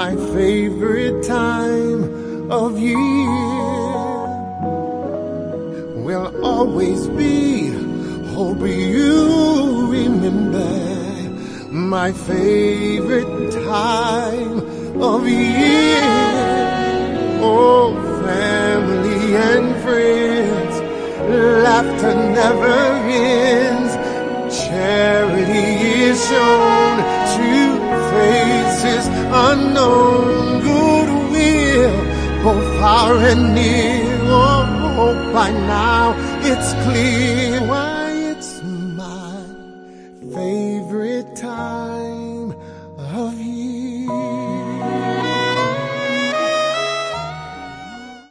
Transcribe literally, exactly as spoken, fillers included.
my favorite time of year will always be, hope you remember, my favorite time of year. Oh, family and friends, laughter never ends, charity is shown to faces unknown, goodwill both far and near. Oh, by now it's clear why